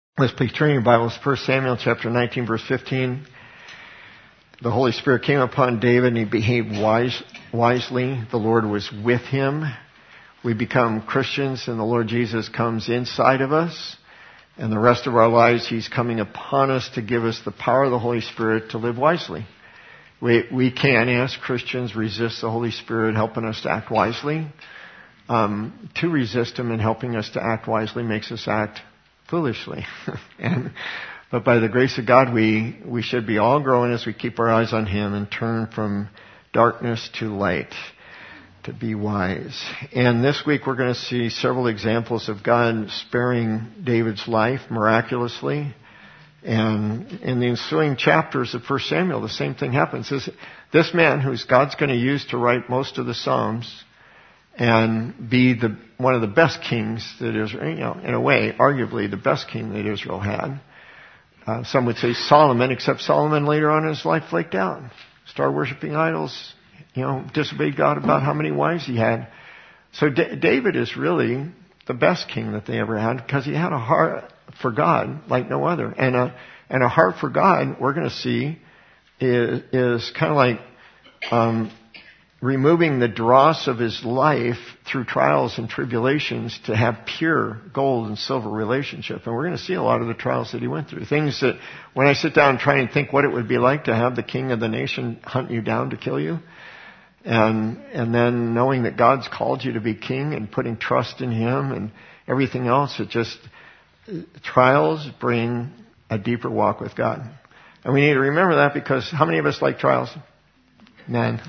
Let's please turn your Bibles to 1 Samuel chapter 19, verse 15. The Holy Spirit came upon David and he behaved wisely. The Lord was with him. We become Christians and the Lord Jesus comes inside of us. And the rest of our lives, He's coming upon us to give us the power of the Holy Spirit to live wisely. We can, as Christians, resist the Holy Spirit helping us to act wisely. To resist Him and helping us to act wisely makes us act foolishly. But by the grace of God, we should be all growing as we keep our eyes on Him and turn from darkness to light to be wise. And this week we're going to see several examples of God sparing David's life miraculously. And in the ensuing chapters of 1 Samuel, the same thing happens. This man who's God's going to use to write most of the Psalms and be one of the best kings that Israel, in a way, arguably the best king that Israel had. Some would say Solomon, except Solomon later on in his life flaked out, started worshiping idols, disobeyed God about how many wives he had. So David is really the best king that they ever had because he had a heart for God like no other. And a heart for God, we're going to see, is kind of like removing the dross of his life through trials and tribulations to have pure gold and silver relationship. And we're going to see a lot of the trials that he went through. Things that when I sit down and try and think what it would be like to have the king of the nation hunt you down to kill you. And then knowing that God's called you to be king and putting trust in Him and everything else, trials bring a deeper walk with God. And we need to remember that because how many of us like trials? None.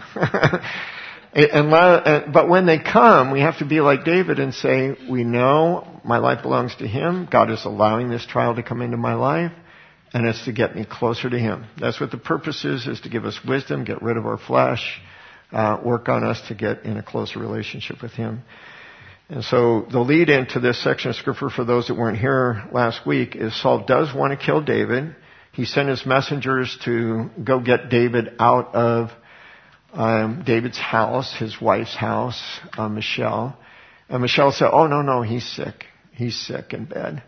But when they come, we have to be like David and say, we know my life belongs to Him. God is allowing this trial to come into my life, and it's to get me closer to Him. That's what the purpose is to give us wisdom, get rid of our flesh, work on us to get in a closer relationship with Him. And so the lead into this section of Scripture for those that weren't here last week is Saul does want to kill David. He sent his messengers to go get David out of David's house, his wife's house, Michal. And Michal said, oh, no, he's sick. He's sick in bed.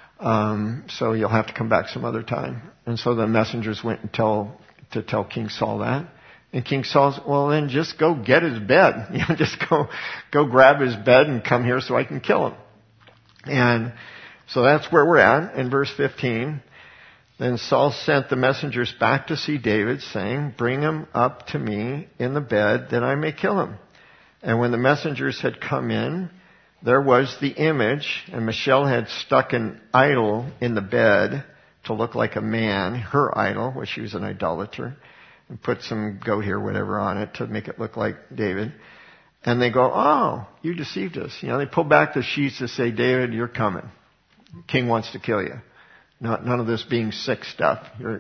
So you'll have to come back some other time. And so the messengers went and to tell King Saul that. And King Saul's, well, then just go get his bed. Just go grab his bed and come here so I can kill him. And so that's where we're at in verse 15. Then Saul sent the messengers back to see David, saying, bring him up to me in the bed that I may kill him. And when the messengers had come in, there was the image, and Michal had stuck an idol in the bed to look like a man, her idol, which she was an idolater, and put some goat hair, whatever, on it to make it look like David. And they go, oh, you deceived us. They pull back the sheets to say, David, you're coming. The king wants to kill you. None of this being sick stuff.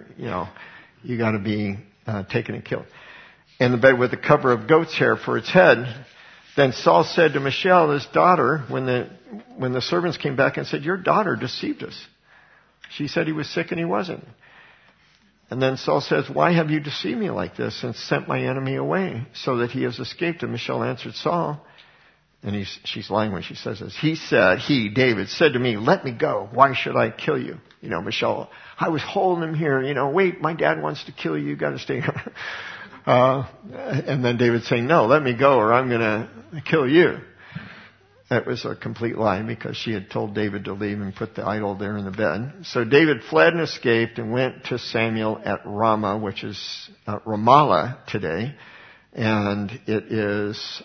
You got to be taken and killed. And the bed with the cover of goat's hair for its head. Then Saul said to Michal, his daughter, when the servants came back and said, your daughter deceived us. She said he was sick and he wasn't. And then Saul says, why have you deceived me like this and sent my enemy away so that he has escaped? And Michal answered Saul, and she's lying when she says this. David, said to me, let me go. Why should I kill you? Michal, I was holding him here. Wait, my dad wants to kill you. You got to stay here. And then David saying, no, let me go or I'm going to kill you. That was a complete lie because she had told David to leave and put the idol there in the bed. So David fled and escaped and went to Samuel at Ramah, which is Ramallah today. And it is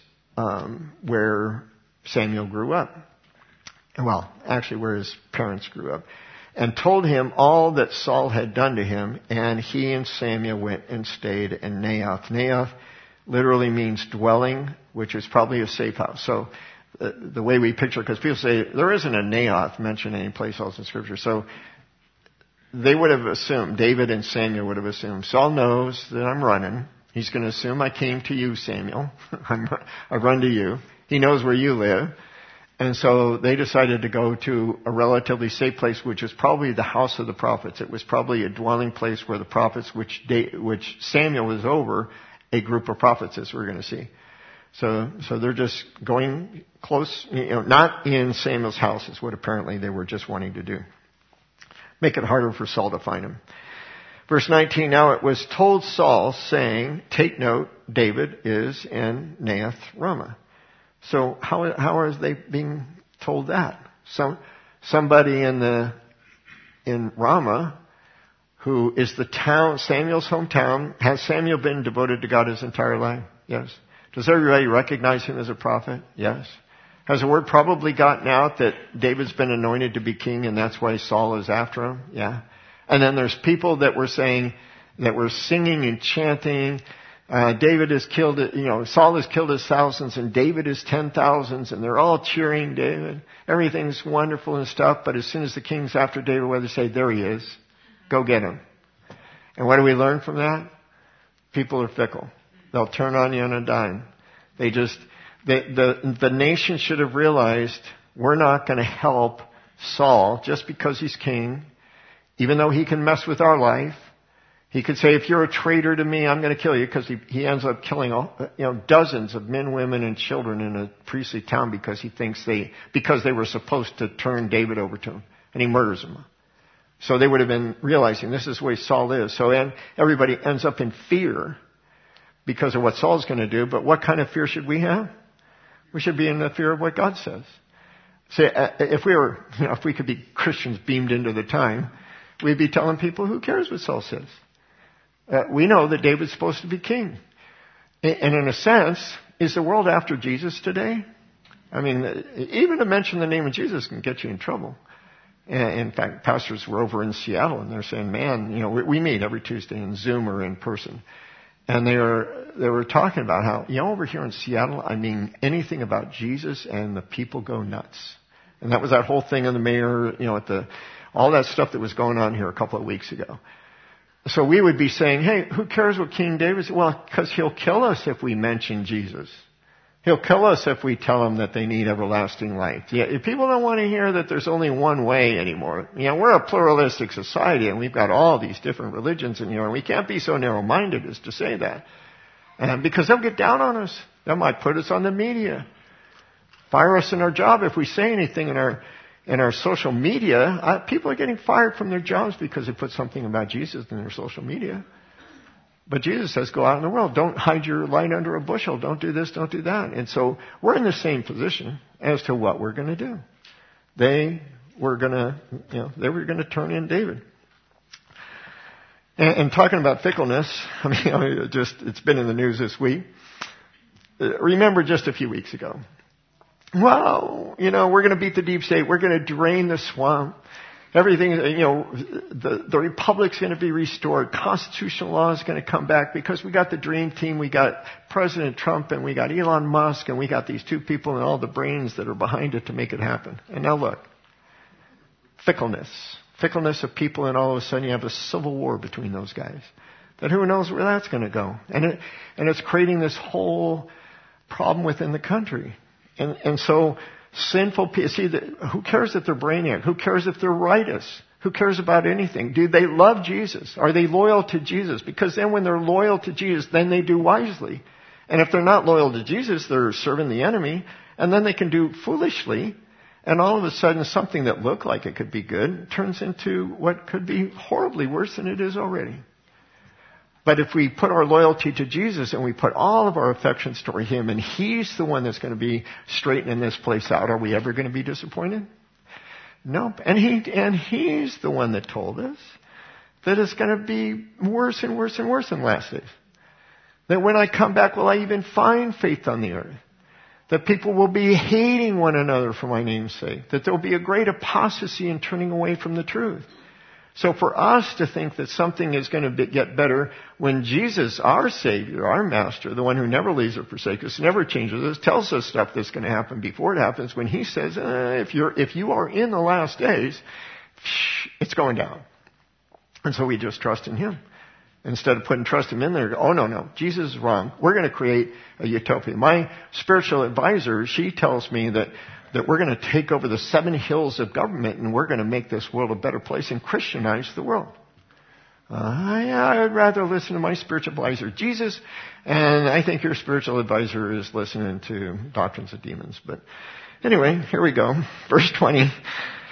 where Samuel grew up. Well, actually where his parents grew up. And told him all that Saul had done to him. And he and Samuel went and stayed in Naioth. Naioth literally means dwelling, which is probably a safe house. So the way we picture, because people say there isn't a Naioth mentioned any place else in Scripture. So they would have assumed, David and Samuel would have assumed, Saul knows that I'm running. He's going to assume I came to you, Samuel. I run to you. He knows where you live. And so they decided to go to a relatively safe place, which is probably the house of the prophets. It was probably a dwelling place where the prophets, which Samuel was over, a group of prophets, as we're going to see. So they're just going close, not in Samuel's house is what apparently they were just wanting to do. make it harder for Saul to find him. Verse 19, now it was told Saul, saying, take note, David is in Naioth Ramah. So how are they being told that? Somebody in Ramah, who is the town, Samuel's hometown. Has Samuel been devoted to God his entire life? Yes. Does everybody recognize him as a prophet? Yes. Has the word probably gotten out that David's been anointed to be king and that's why Saul is after him? Yeah. And then there's people that were saying, that were singing and chanting, David has killed, Saul has killed his thousands and David his 10,000s, and they're all cheering David. Everything's wonderful and stuff, but as soon as the king's after David, what do they say? There he is. Go get him. And what do we learn from that? People are fickle. They'll turn on you on a dime. The nation should have realized we're not going to help Saul just because he's king, even though he can mess with our life. He could say, if you're a traitor to me, I'm going to kill you, because he ends up killing dozens of men, women, and children in a priestly town because because they were supposed to turn David over to him, and he murders them. So they would have been realizing this is the way Saul is. So everybody ends up in fear because of what Saul's going to do. But what kind of fear should we have? We should be in the fear of what God says. See, if we could be Christians beamed into the time, we'd be telling people, who cares what Saul says? We know that David's supposed to be king. And in a sense, is the world after Jesus today? I mean, even to mention the name of Jesus can get you in trouble. In fact, pastors were over in Seattle and they're saying, man, we meet every Tuesday in Zoom or in person. And they were talking about how, over here in Seattle, anything about Jesus and the people go nuts. And that was that whole thing in the mayor, all that stuff that was going on here a couple of weeks ago. So we would be saying, hey, who cares what King David said? Well, because he'll kill us if we mention Jesus. He'll kill us if we tell them that they need everlasting life. Yeah, people don't want to hear that there's only one way anymore. We're a pluralistic society and we've got all these different religions and we can't be so narrow-minded as to say that. Because they'll get down on us. They might put us on the media. Fire us in our job if we say anything in our social media. People are getting fired from their jobs because they put something about Jesus in their social media. But Jesus says, go out in the world. Don't hide your light under a bushel. Don't do this, don't do that. And so we're in the same position as to what we're going to do. They were going to turn in David. And talking about fickleness, it's been in the news this week. Remember just a few weeks ago. Well, we're going to beat the deep state. We're going to drain the swamp. Everything, the republic's going to be restored. Constitutional law is going to come back because we got the dream team. We got President Trump and we got Elon Musk and we got these two people and all the brains that are behind it to make it happen. And now look, fickleness of people, and all of a sudden you have a civil war between those guys. That who knows where that's going to go? And it's creating this whole problem within the country. And so sinful people, who cares if they're brainiac? Who cares if they're righteous? Who cares about anything? Do they love Jesus? Are they loyal to Jesus? Because then when they're loyal to Jesus, then they do wisely. And if they're not loyal to Jesus, they're serving the enemy. And then they can do foolishly. And all of a sudden, something that looked like it could be good turns into what could be horribly worse than it is already. But if we put our loyalty to Jesus and we put all of our affections toward Him, and He's the one that's going to be straightening this place out, are we ever going to be disappointed? Nope. And He's the one that told us that it's going to be worse and worse and worse in the last days. That when I come back, will I even find faith on the earth? That people will be hating one another for my name's sake. That there will be a great apostasy and turning away from the truth. So for us to think that something is going to get better when Jesus, our Savior, our Master, the one who never leaves or forsakes us, never changes us, tells us stuff that's going to happen before it happens, when He says, if you are in the last days, it's going down. And so we just trust in Him. Instead of putting trust in Him there, oh no, Jesus is wrong. We're going to create a utopia. My spiritual advisor, she tells me that we're going to take over the 7 hills of government and we're going to make this world a better place and Christianize the world. I'd rather listen to my spiritual advisor, Jesus, and I think your spiritual advisor is listening to doctrines of demons. But anyway, here we go. Verse 20.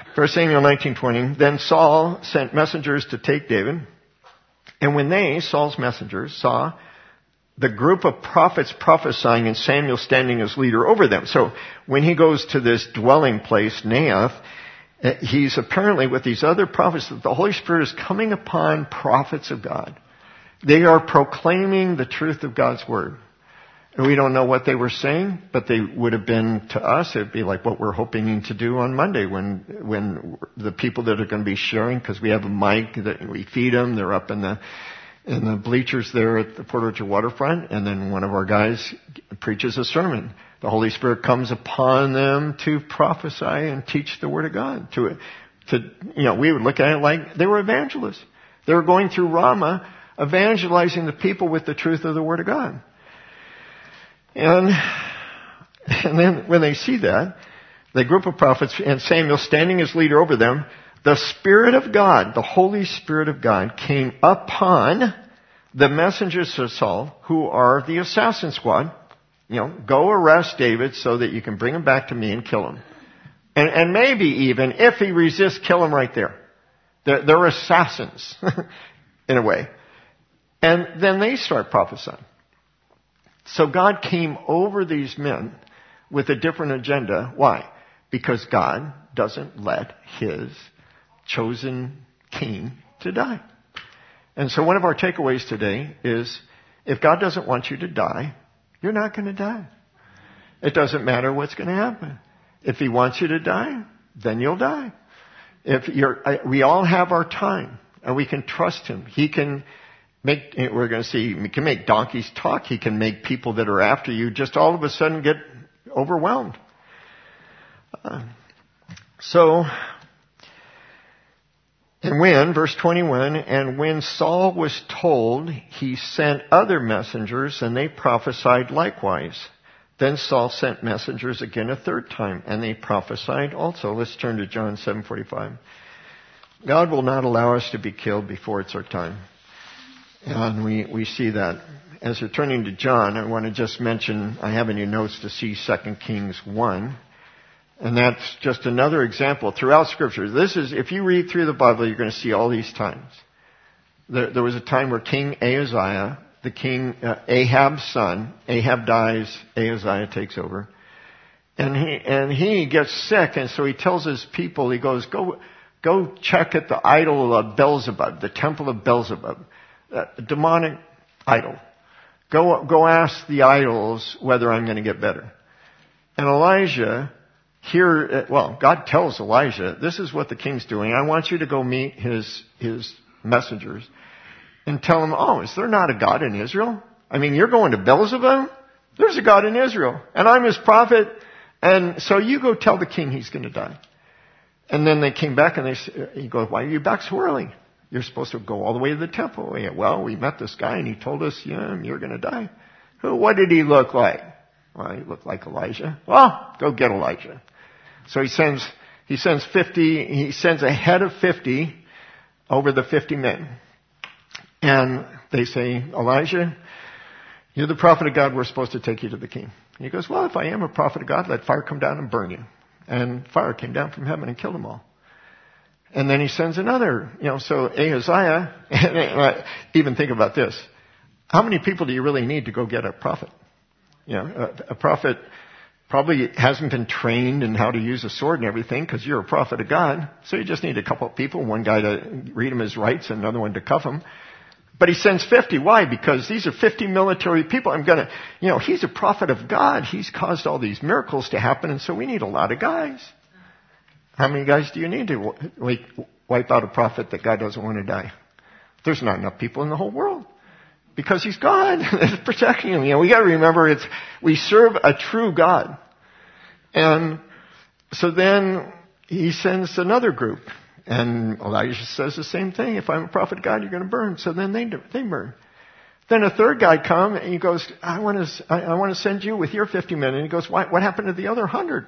1 Samuel 19:20, then Saul sent messengers to take David. And when they, Saul's messengers, saw the group of prophets prophesying and Samuel standing as leader over them. So when he goes to this dwelling place, Naioth, he's apparently with these other prophets that the Holy Spirit is coming upon prophets of God. They are proclaiming the truth of God's word. And we don't know what they were saying, but they would have been to us, it would be like what we're hoping to do on Monday when the people that are going to be sharing, because we have a mic that we feed them, they're up in the bleachers there at the Port Orchard waterfront, and then one of our guys preaches a sermon. The Holy Spirit comes upon them to prophesy and teach the Word of God. We would look at it like they were evangelists. They were going through Ramah, evangelizing the people with the truth of the Word of God. And then when they see that, the group of prophets and Samuel standing as leader over them, the Spirit of God, the Holy Spirit of God, came upon the messengers of Saul, who are the assassin squad. Go arrest David so that you can bring him back to me and kill him. And maybe even, if he resists, kill him right there. They're assassins, in a way. And then they start prophesying. So God came over these men with a different agenda. Why? Because God doesn't let His chosen king to die. And so one of our takeaways today is, if God doesn't want you to die, you're not going to die. It doesn't matter what's going to happen. If He wants you to die, then you'll die. We all have our time, and we can trust Him. He can He can make donkeys talk. He can make people that are after you just all of a sudden get overwhelmed. Verse 21, and when Saul was told, he sent other messengers, and they prophesied likewise. Then Saul sent messengers again a third time, and they prophesied also. Let's turn to John 7:45. God will not allow us to be killed before it's our time. And we see that. As you're turning to John, I want to just mention, I have in your notes to see 2 Kings 1. And that's just another example throughout Scripture. If you read through the Bible, you're going to see all these times. There was a time where King Ahaziah, the king, Ahab's son, Ahab dies, Ahaziah takes over. And he gets sick, and so he tells his people, he goes, go check at the idol of Beelzebub, the temple of Beelzebub. A demonic idol. Go ask the idols whether I'm going to get better. And Elijah, God tells Elijah, this is what the king's doing. I want you to go meet his messengers and tell them, is there not a God in Israel? I mean, you're going to Beelzebub? There's a God in Israel, and I'm his prophet, and so you go tell the king he's going to die. And then they came back, and he goes, why are you back so early? You're supposed to go all the way to the temple. Well, we met this guy, and he told us, you're going to die. What did he look like? Well, he looked like Elijah. Well, go get Elijah. So he sends a head of 50 over the 50 men. And they say, Elijah, you're the prophet of God. We're supposed to take you to the king. And he goes, well, if I am a prophet of God, let fire come down and burn you. And fire came down from heaven and killed them all. And then he sends another, so Ahaziah, even think about this. How many people do you really need to go get a prophet? A prophet probably hasn't been trained in how to use a sword and everything, because you're a prophet of God. So you just need a couple of people, one guy to read him his rights and another one to cuff him. But he sends 50. Why? Because these are 50 military people. He's a prophet of God. He's caused all these miracles to happen, and so we need a lot of guys. How many guys do you need to wipe out a prophet that God doesn't want to die? There's not enough people in the whole world. Because He's God. He's protecting him. We got to remember we serve a true God. And so then He sends another group. And Elijah says the same thing. If I'm a prophet of God, you're going to burn. So then they burn. Then a third guy comes and he goes, I want to send you with your 50 men. And he goes, what happened to the other 100?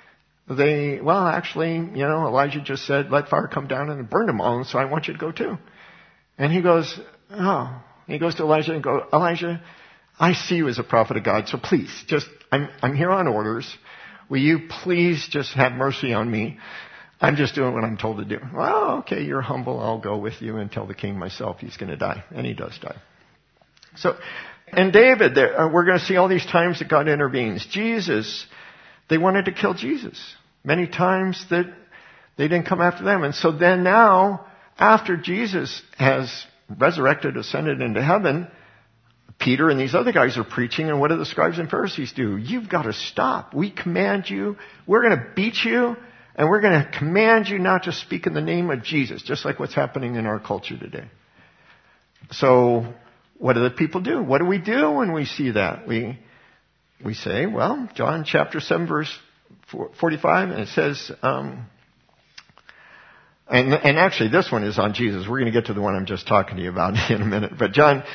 Elijah just said, let fire come down and burn them all, and so I want you to go too. And he goes, He goes to Elijah and goes, Elijah, I see you as a prophet of God, so please, I'm here on orders. Will you please just have mercy on me? I'm just doing what I'm told to do. Well, okay, you're humble. I'll go with you and tell the king myself he's going to die. And he does die. So, and David, we're going to see all these times that God intervenes. Jesus, they wanted to kill Jesus. Many times that they didn't come after them. And so then now, after Jesus has resurrected, ascended into heaven, Peter and these other guys are preaching, and what do the scribes and Pharisees do? You've got to stop. We command you. We're going to beat you, and we're going to command you not to speak in the name of Jesus, just like what's happening in our culture today. So, what do the people do? What do we do when we see that? We say, well, John chapter 7, verse 45, and it says, and actually this one is on Jesus. We're going to get to the one I'm just talking to you about in a minute. But John,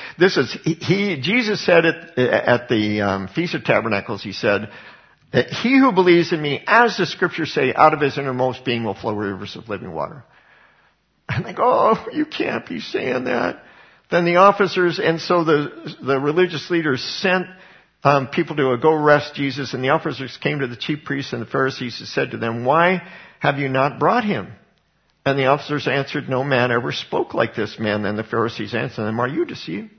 Jesus said it at the Feast of Tabernacles, he said, that he who believes in me, as the scriptures say, out of his innermost being will flow rivers of living water. And they go, oh, you can't be saying that. Then the officers, and so the religious leaders sent people to go arrest Jesus, and the officers came to the chief priests and the Pharisees and said to them, why have you not brought him? And the officers answered, no man ever spoke like this man. Then the Pharisees answered them, are you deceived?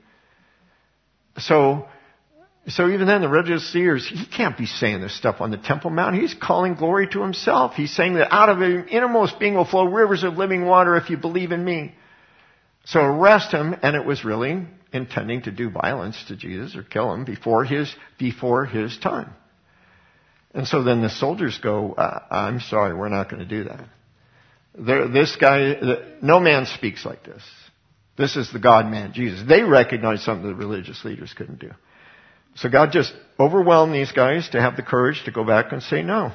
So even then the religious leaders, he can't be saying this stuff on the Temple Mount. He's calling glory to himself. He's saying that out of the innermost being will flow rivers of living water if you believe in me. So arrest him, and it was really intending to do violence to Jesus or kill him before his time. And so then the soldiers go, I'm sorry, we're not going to do that. This guy, no man speaks like this. This is the God-man, Jesus. They recognize something the religious leaders couldn't do. So God just overwhelmed these guys to have the courage to go back and say no.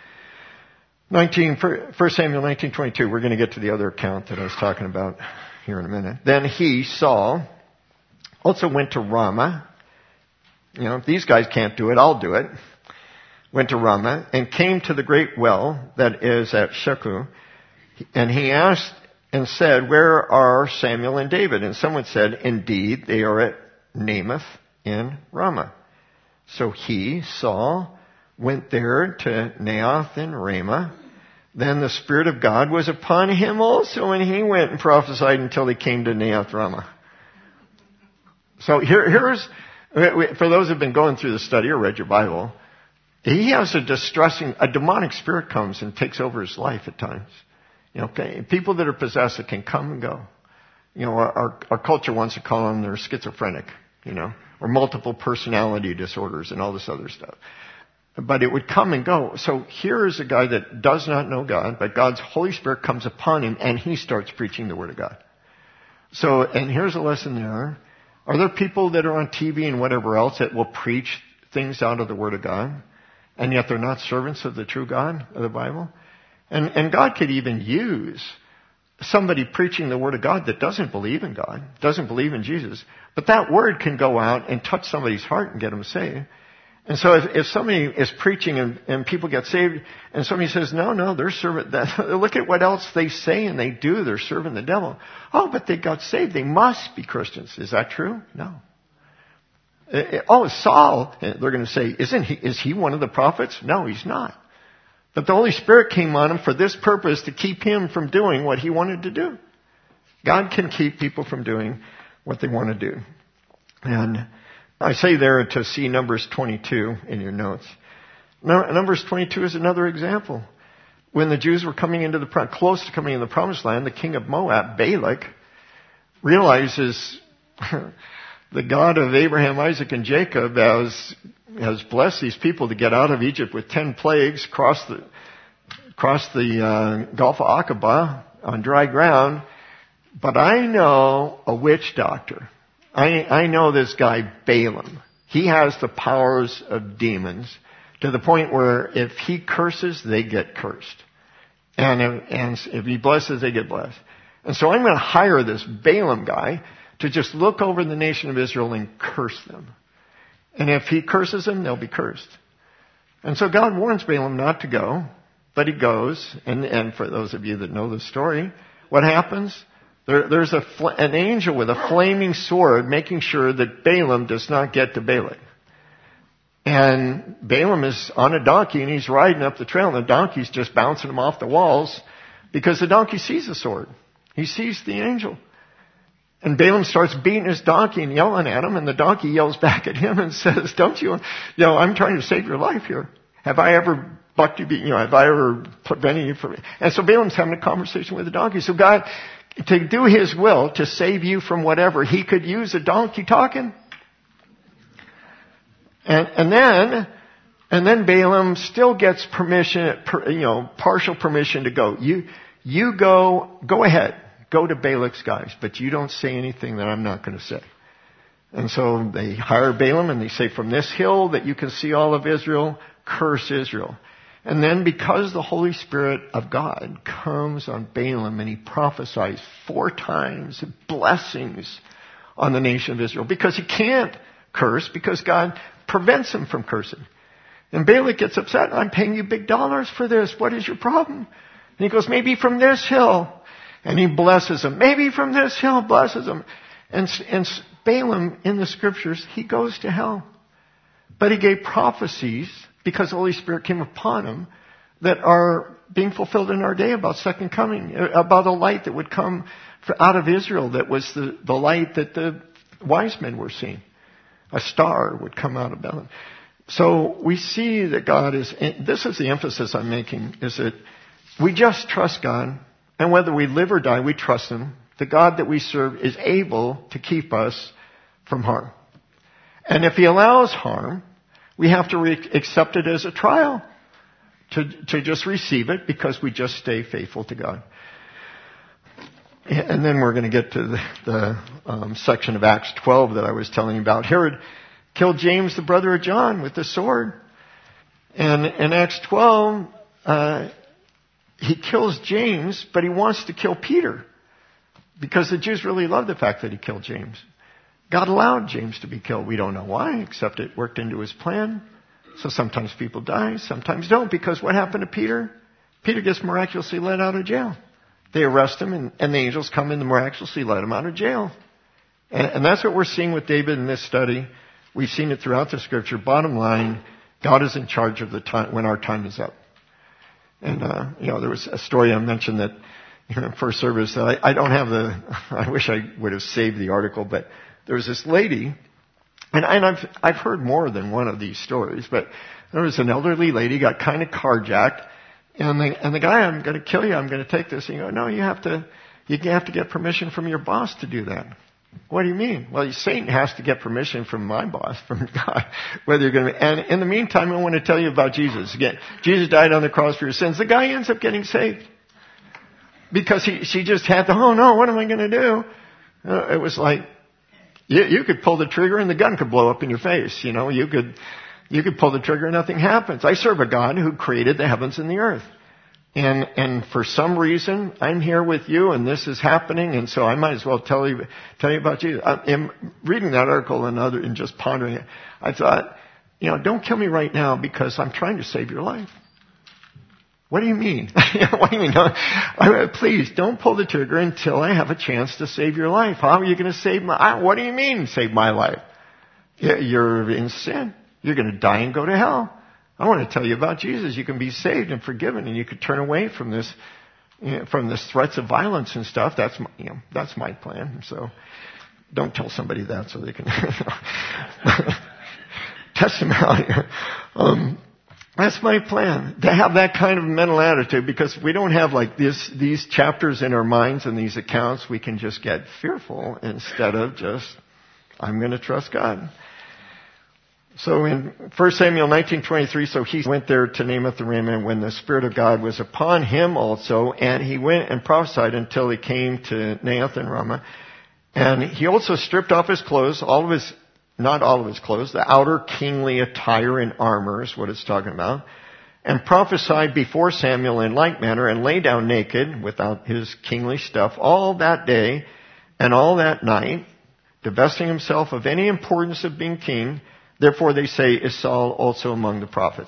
1 Samuel 19:22, we're going to get to the other account that I was talking about here in a minute. Then he, Saul, also went to Ramah. You know, if these guys can't do it, I'll do it. Went to Ramah and came to the great well that is at Shechem. And he asked and said, where are Samuel and David? And someone said, indeed, they are at Naioth in Ramah. So he, Saul, went there to Naioth in Ramah. Then the Spirit of God was upon him also, and he went and prophesied until he came to Naioth Ramah. So here's, for those who have been going through the study or read your Bible, he has a demonic spirit comes and takes over his life at times. You know, people that are possessed, it can come and go. You know, our culture wants to call them they're schizophrenic, you know, or multiple personality disorders and all this other stuff. But it would come and go. So here is a guy that does not know God, but God's Holy Spirit comes upon him and he starts preaching the Word of God. So, and here's a lesson there. Are there people that are on TV and whatever else that will preach things out of the Word of God, and yet they're not servants of the true God of the Bible? And God could even use somebody preaching the Word of God that doesn't believe in God, doesn't believe in Jesus, but that Word can go out and touch somebody's heart and get them saved. And so if somebody is preaching and people get saved, and somebody says, no, they're serving that. Look at what else they say and they do. They're serving the devil. Oh, but they got saved. They must be Christians. Is that true? No. Saul, they're going to say, is he one of the prophets? No, he's not. But the Holy Spirit came on him for this purpose, to keep him from doing what he wanted to do. God can keep people from doing what they want to do. And I say there to see Numbers 22 in your notes. Numbers 22 is another example. When the Jews were coming into close to coming into the promised land, the king of Moab, Balak, realizes the God of Abraham, Isaac, and Jacob has blessed these people to get out of Egypt with 10 plagues, cross the Gulf of Aqaba on dry ground. But I know a witch doctor. I know this guy Balaam. He has the powers of demons to the point where if he curses, they get cursed. And if he blesses, they get blessed. And so I'm going to hire this Balaam guy to just look over the nation of Israel and curse them. And if he curses them, they'll be cursed. And so God warns Balaam not to go, but he goes. And for those of you that know the story, what happens? There's an angel with a flaming sword making sure that Balaam does not get to Balak. And Balaam is on a donkey and he's riding up the trail and the donkey's just bouncing him off the walls because the donkey sees the sword. He sees the angel. And Balaam starts beating his donkey and yelling at him, and the donkey yells back at him and says, don't you know, I'm trying to save your life here. Have I ever bucked you, have I ever prevented you from... And so Balaam's having a conversation with the donkey. So God, to do his will, to save you from whatever, he could use a donkey talking. And then Balaam still gets permission, partial permission to go. You go ahead. Go to Balak's guys, but you don't say anything that I'm not going to say. And so they hire Balaam and they say, from this hill that you can see all of Israel, curse Israel. And then because the Holy Spirit of God comes on Balaam and he prophesies 4 times blessings on the nation of Israel, because he can't curse, because God prevents him from cursing. And Balak gets upset. I'm paying you big dollars for this. What is your problem? And he goes, maybe from this hill. And he blesses him. Maybe from this hill blesses him. And Balaam, in the scriptures, he goes to hell. But he gave prophecies, because the Holy Spirit came upon him, that are being fulfilled in our day about second coming, about a light that would come out of Israel that was the light that the wise men were seeing. A star would come out of Bethlehem. So we see that God is, this is the emphasis I'm making, is that we just trust God. And whether we live or die, we trust him. The God that we serve is able to keep us from harm. And if he allows harm, we have to accept it as a trial, to just receive it, because we just stay faithful to God. And then we're going to get to the section of Acts 12 that I was telling you about. Herod killed James, the brother of John, with the sword. And in Acts 12, he kills James, but he wants to kill Peter, because the Jews really love the fact that he killed James. God allowed James to be killed. We don't know why, except it worked into his plan. So sometimes people die, sometimes don't, because what happened to Peter? Peter gets miraculously let out of jail. They arrest him, and the angels come and miraculously let him out of jail. And that's what we're seeing with David in this study. We've seen it throughout the scripture. Bottom line, God is in charge of the time when our time is up. And, there was a story I mentioned that, first service that I don't have I wish I would have saved the article, but there was this lady, and I've heard more than one of these stories, but there was an elderly lady, got kind of carjacked, and the guy, I'm going to kill you, I'm going to take this, and you go, no, you have to get permission from your boss to do that. What do you mean? Well, Satan has to get permission from my boss, from God, whether you're going to... And in the meantime, I want to tell you about Jesus. Again, Jesus died on the cross for your sins. The guy ends up getting saved. Because she just had to, oh no, what am I going to do? It was like, you could pull the trigger and the gun could blow up in your face. You could pull the trigger and nothing happens. I serve a God who created the heavens and the earth. And for some reason, I'm here with you and this is happening, and so I might as well tell you about Jesus. In reading that article and just pondering it, I thought, don't kill me right now because I'm trying to save your life. What do you mean? What do you mean? Please, don't pull the trigger until I have a chance to save your life. How are you going to save what do you mean, save my life? You're in sin. You're going to die and go to hell. I want to tell you about Jesus. You can be saved and forgiven, and you could turn away from this threats of violence and stuff. That's my plan. So don't tell somebody that so they can test them out here. That's my plan, to have that kind of mental attitude, because if we don't have like these chapters in our minds and these accounts, we can just get fearful instead of just, I'm going to trust God. So in 1 Samuel 19:23, so he went there to Naioth the Ramah when the Spirit of God was upon him also, and he went and prophesied until he came to Naioth and Ramah. And he also stripped off his clothes, not all of his clothes, the outer kingly attire and armor is what it's talking about, and prophesied before Samuel in like manner, and lay down naked without his kingly stuff all that day and all that night, divesting himself of any importance of being king. Therefore, they say, is Saul also among the prophets?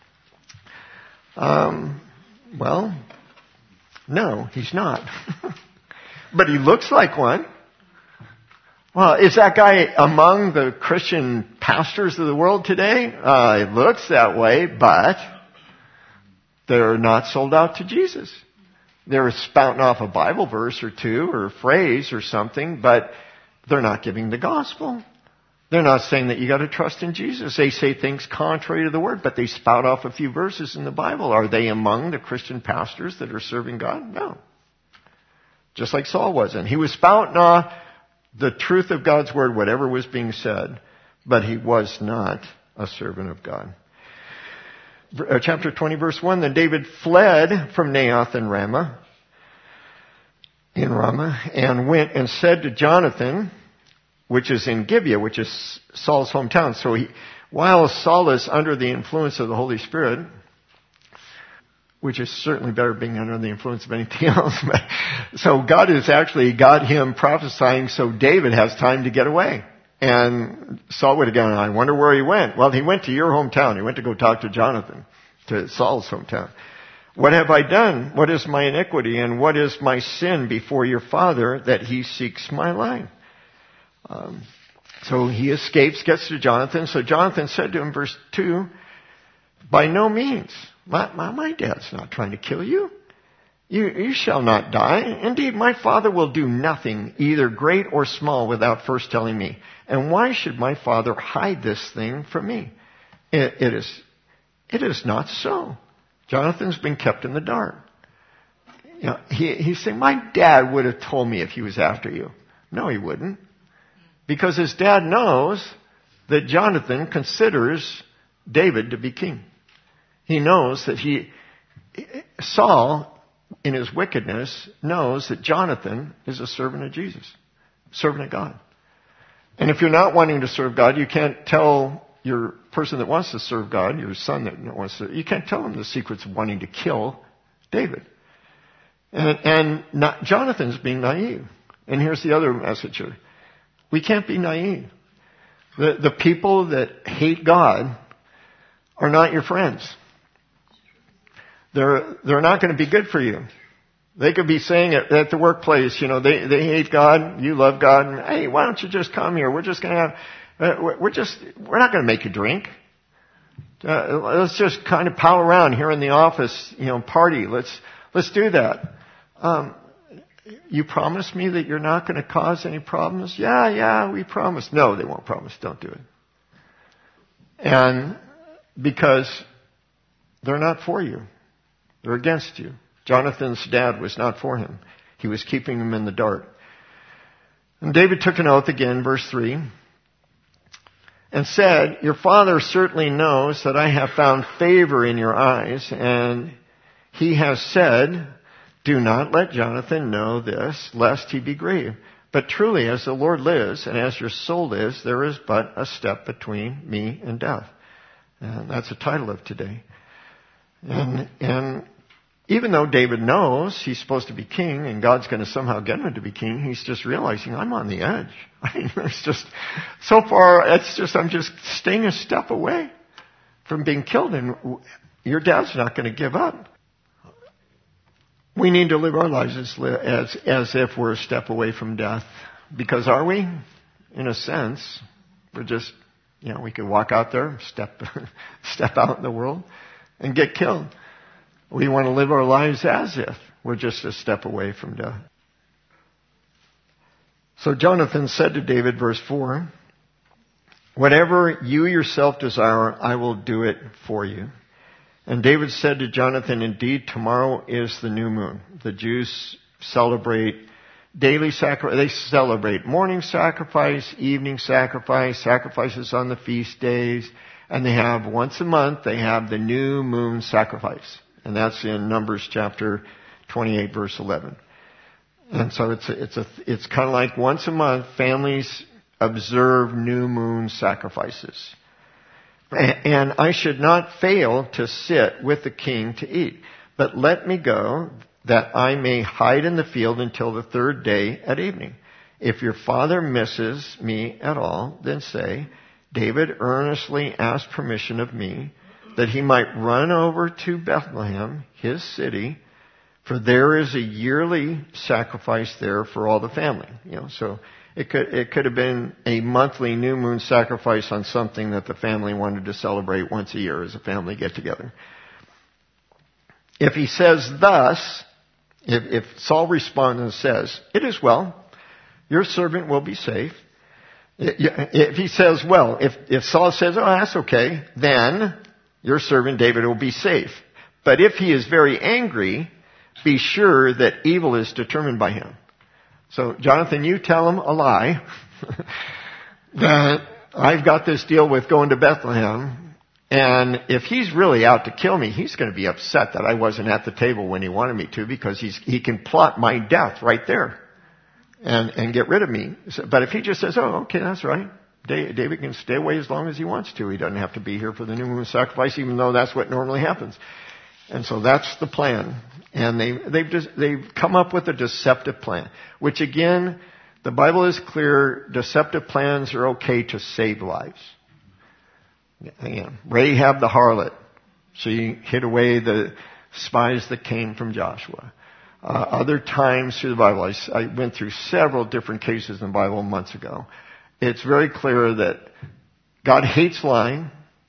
Well, no, he's not. But he looks like one. Well, is that guy among the Christian pastors of the world today? It looks that way, but they're not sold out to Jesus. They're spouting off a Bible verse or two or a phrase or something, but they're not giving the gospel. They're not saying that you got to trust in Jesus. They say things contrary to the word, but they spout off a few verses in the Bible. Are they among the Christian pastors that are serving God? No. Just like Saul wasn't. He was spouting off the truth of God's word, whatever was being said, but he was not a servant of God. Chapter 20, verse 1, then David fled from Naioth in Ramah, and went and said to Jonathan, which is in Gibeah, which is Saul's hometown. So while Saul is under the influence of the Holy Spirit, which is certainly better being under the influence of anything else, so God has actually got him prophesying so David has time to get away. And Saul would have gone, I wonder where he went. Well, he went to your hometown. He went to go talk to Jonathan, to Saul's hometown. What have I done? What is my iniquity? And what is my sin before your father that he seeks my life? So he escapes, gets to Jonathan. So Jonathan said to him, verse 2, by no means. My dad's not trying to kill you. You shall not die. Indeed, my father will do nothing, either great or small, without first telling me. And why should my father hide this thing from me? It is not so. Jonathan's been kept in the dark. You know, he's saying, my dad would have told me if he was after you. No, he wouldn't. Because his dad knows that Jonathan considers David to be king. He knows that Saul, in his wickedness, knows that Jonathan is a servant of Jesus, servant of God. And if you're not wanting to serve God, you can't tell your person that wants to serve God, your son that wants to, you can't tell him the secrets of wanting to kill David. And Jonathan's being naive. And here's the other message here. We can't be naive. The people that hate God are not your friends. They're not going to be good for you. They could be saying it at the workplace, you know, they hate God, you love God, and hey, why don't you just come here? We're just going to have, we're not going to make you drink. Let's just kind of pal around here in the office, you know, party. Let's do that. You promise me that you're not going to cause any problems? Yeah, we promise. No, they won't promise. Don't do it. And because they're not for you. They're against you. Jonathan's dad was not for him. He was keeping him in the dark. And David took an oath again, verse 3, and said, your father certainly knows that I have found favor in your eyes, and he has said, do not let Jonathan know this, lest he be grieved. But truly, as the Lord lives, and as your soul lives, there is but a step between me and death. And that's the title of today. And even though David knows he's supposed to be king and God's going to somehow get him to be king, he's just realizing, I'm on the edge. I mean, it's just, so far, I'm just staying a step away from being killed, and your dad's not going to give up. We need to live our lives as if we're a step away from death. Because are we? In a sense, we're just, you know, we could walk out there, step out in the world and get killed. We want to live our lives as if we're just a step away from death. So Jonathan said to David, verse 4, whatever you yourself desire, I will do it for you. And David said to Jonathan, indeed, tomorrow is the new moon. The Jews celebrate daily sacrifice. They celebrate morning sacrifice, evening sacrifice, sacrifices on the feast days. And they have once a month, they have the new moon sacrifice. And that's in Numbers chapter 28, verse 11. And so it's kind of like once a month, families observe new moon sacrifices. And I should not fail to sit with the king to eat, but let me go that I may hide in the field until the third day at evening. If your father misses me at all, then say, David earnestly asked permission of me that he might run over to Bethlehem, his city, for there is a yearly sacrifice there for all the family. You know, so it could have been a monthly new moon sacrifice on something that the family wanted to celebrate once a year as a family get together. If he says thus, If Saul responds and says, "It is well, your servant will be safe." If he says, well, if Saul says, "Oh, that's okay," then your servant David will be safe. But if he is very angry, be sure that evil is determined by him. So, Jonathan, you tell him a lie that I've got this deal with going to Bethlehem, and if he's really out to kill me, he's going to be upset that I wasn't at the table when he wanted me to, because he can plot my death right there and get rid of me. But if he just says, "Oh, okay, that's right," David can stay away as long as he wants to. He doesn't have to be here for the new moon sacrifice, even though that's what normally happens. And so that's the plan. And they've come up with a deceptive plan, which again, the Bible is clear, deceptive plans are okay to save lives. Again, Rahab the harlot, she hid away the spies that came from Joshua. Other times through the Bible, I went through several different cases in the Bible months ago. It's very clear that God hates lying,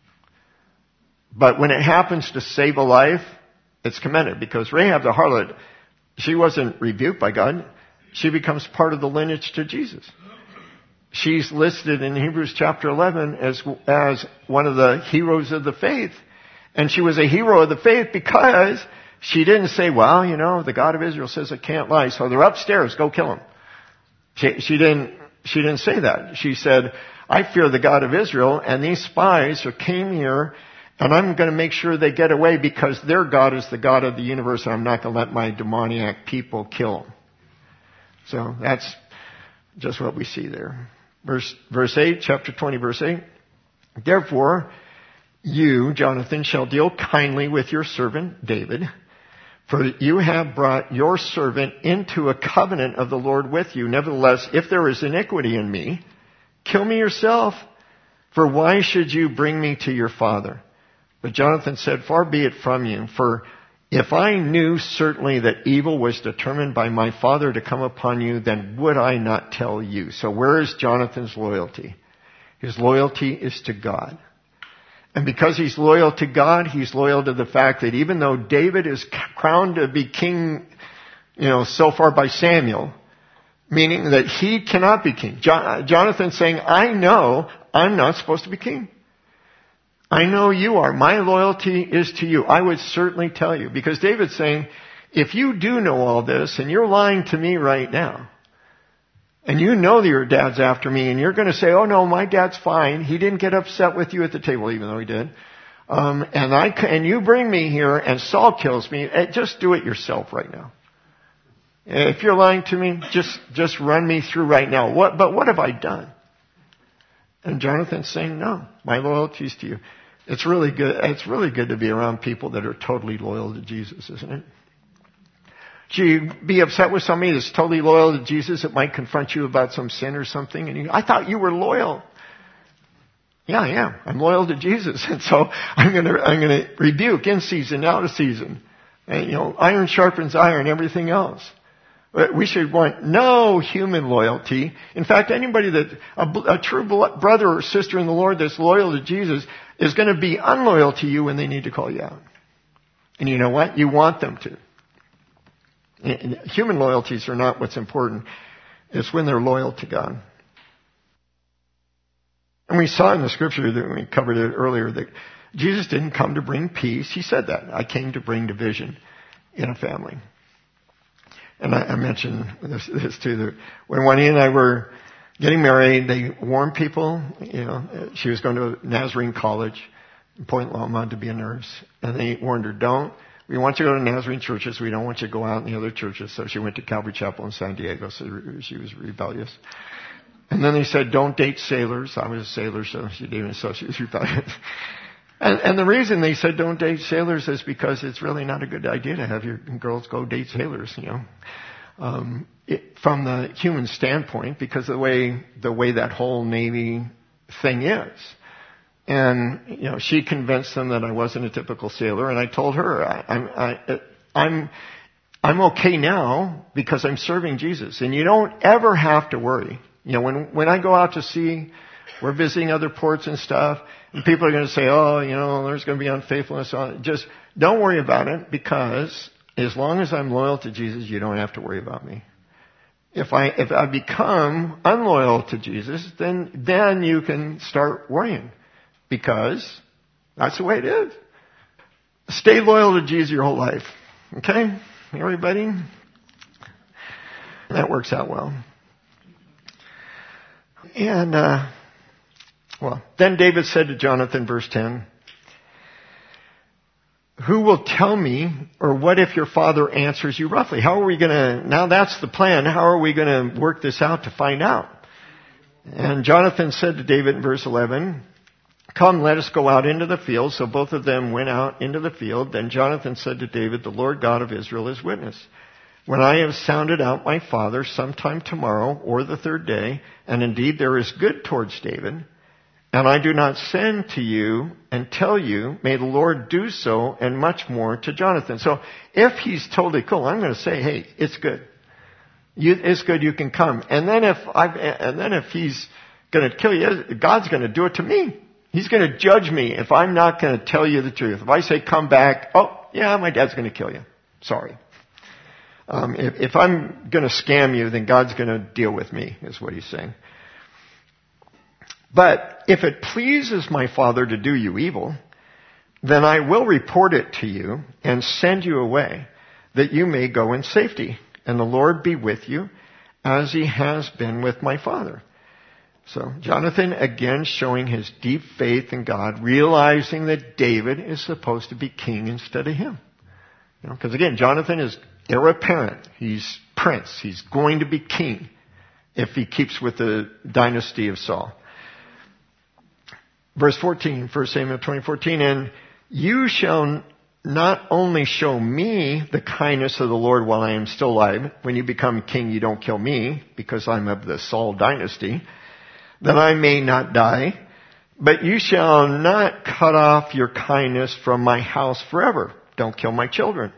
but when it happens to save a life, it's commended. Because Rahab the harlot, she wasn't rebuked by God. She becomes part of the lineage to Jesus. She's listed in Hebrews chapter 11 as one of the heroes of the faith. And she was a hero of the faith because she didn't say, "Well, the God of Israel says I can't lie, so they're upstairs, go kill them." She didn't say that. She said, "I fear the God of Israel, and these spies came here, and I'm going to make sure they get away because their God is the God of the universe, and I'm not going to let my demoniac people kill them." So that's just what we see there. Verse 8, chapter 20, verse 8. "Therefore, you, Jonathan, shall deal kindly with your servant David, for you have brought your servant into a covenant of the Lord with you. Nevertheless, if there is iniquity in me, kill me yourself, for why should you bring me to your father?" But Jonathan said, "Far be it from you, for if I knew certainly that evil was determined by my father to come upon you, then would I not tell you?" So where is Jonathan's loyalty? His loyalty is to God. And because he's loyal to God, he's loyal to the fact that even though David is crowned to be king, so far by Samuel, meaning that he cannot be king. Jonathan's saying, "I know I'm not supposed to be king. I know you are. My loyalty is to you. I would certainly tell you." Because David's saying, if you do know all this and you're lying to me right now, and you know that your dad's after me, and you're going to say, "Oh no, my dad's fine. He didn't get upset with you at the table," even though he did. And you bring me here and Saul kills me. Just do it yourself right now. If you're lying to me, just run me through right now. But what have I done? And Jonathan's saying, "No, my loyalty is to you." It's really good. It's really good to be around people that are totally loyal to Jesus, isn't it? Should you be upset with somebody that's totally loyal to Jesus that might confront you about some sin or something? And "I thought you were loyal." Yeah, I am. I'm loyal to Jesus. And so I'm going to rebuke in season, out of season. And, iron sharpens iron, everything else. We should want no human loyalty. In fact, anybody a true brother or sister in the Lord that's loyal to Jesus is going to be unloyal to you when they need to call you out. And you know what? You want them to. Human loyalties are not what's important. It's when they're loyal to God. And we saw in the scripture that we covered it earlier that Jesus didn't come to bring peace. He said that. "I came to bring division in a family." And I mentioned this too. That when Juanita and I were getting married, they warned people, she was going to Nazarene College in Point Loma to be a nurse. And they warned her, we want you to go to Nazarene churches. We don't want you to go out in the other churches. So she went to Calvary Chapel in San Diego. So she was rebellious. And then they said, "Don't date sailors." I was a sailor, so she was rebellious. And the reason they said don't date sailors is because it's really not a good idea to have your girls go date sailors, from the human standpoint, because of the way that whole Navy thing is. And, she convinced them that I wasn't a typical sailor, and I told her, I'm okay now because I'm serving Jesus. And you don't ever have to worry. When I go out to sea, we're visiting other ports and stuff, and people are going to say, "Oh, there's going to be unfaithfulness on it." Just don't worry about it, because as long as I'm loyal to Jesus, you don't have to worry about me. If I become unloyal to Jesus, then you can start worrying, because that's the way it is. Stay loyal to Jesus your whole life. Okay? Everybody? That works out well. And, then David said to Jonathan, verse 10, who will tell me, or what if your father answers you roughly? How are we now that's the plan, how are we going to work this out to find out? And Jonathan said to David in verse 11, come, let us go out into the field. So both of them went out into the field. Then Jonathan said to David, the Lord God of Israel is witness. When I have sounded out my father sometime tomorrow or the third day, and indeed there is good towards David, and I do not send to you and tell you, may the Lord do so and much more to Jonathan. So if he's totally cool, I'm going to say, hey, it's good. It's good, you can come. And then if he's going to kill you, God's going to do it to me. He's going to judge me if I'm not going to tell you the truth. If I say come back, oh yeah, my dad's going to kill you. Sorry. If I'm going to scam you, then God's going to deal with me, is what he's saying. But if it pleases my father to do you evil, then I will report it to you and send you away, that you may go in safety, and the Lord be with you, as he has been with my father. So Jonathan, again, showing his deep faith in God, realizing that David is supposed to be king instead of him. Because again, Jonathan is heir apparent. He's prince. He's going to be king if he keeps with the dynasty of Saul. Verse 14, 1 Samuel 20:14, and you shall not only show me the kindness of the Lord while I am still alive. When you become king, you don't kill me, because I'm of the Saul dynasty, that I may not die. But you shall not cut off your kindness from my house forever. Don't kill my children.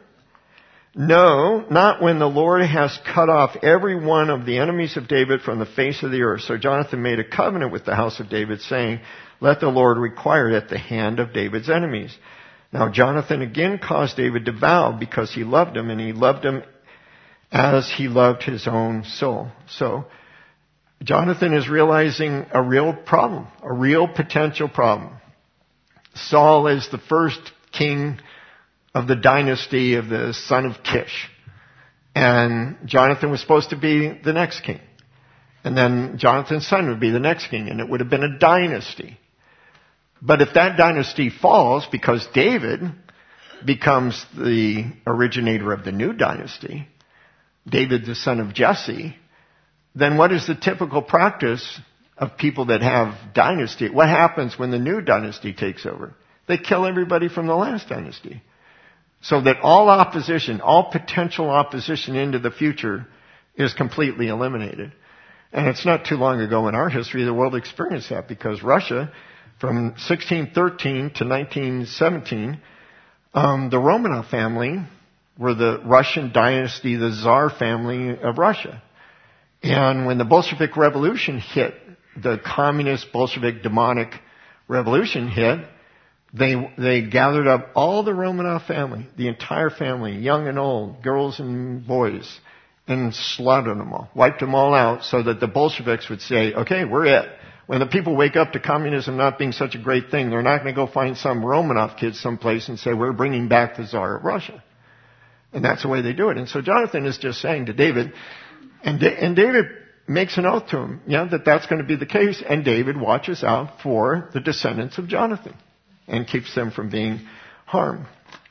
No, not when the Lord has cut off every one of the enemies of David from the face of the earth. So Jonathan made a covenant with the house of David, saying, let the Lord require it at the hand of David's enemies. Now Jonathan again caused David to vow, because he loved him, and he loved him as he loved his own soul. So Jonathan is realizing a real problem, a real potential problem. Saul is the first king of the dynasty of the son of Kish. And Jonathan was supposed to be the next king. And then Jonathan's son would be the next king, and it would have been a dynasty. But if that dynasty falls because David becomes the originator of the new dynasty, David the son of Jesse, then what is the typical practice of people that have dynasty? What happens when the new dynasty takes over? They kill everybody from the last dynasty. So that all opposition, all potential opposition into the future is completely eliminated. And it's not too long ago in our history the world experienced that, because Russia, from 1613 to 1917, the Romanov family were the Russian dynasty, the Tsar family of Russia. And when the Bolshevik Revolution hit, the communist Bolshevik demonic revolution hit, they gathered up all the Romanov family, the entire family, young and old, girls and boys, and slaughtered them all, wiped them all out, so that the Bolsheviks would say, okay, we're it. When the people wake up to communism not being such a great thing, they're not going to go find some Romanov kid someplace and say, we're bringing back the Tsar of Russia. And that's the way they do it. And so Jonathan is just saying to David, and David makes an oath to him, that that's going to be the case, and David watches out for the descendants of Jonathan and keeps them from being harmed.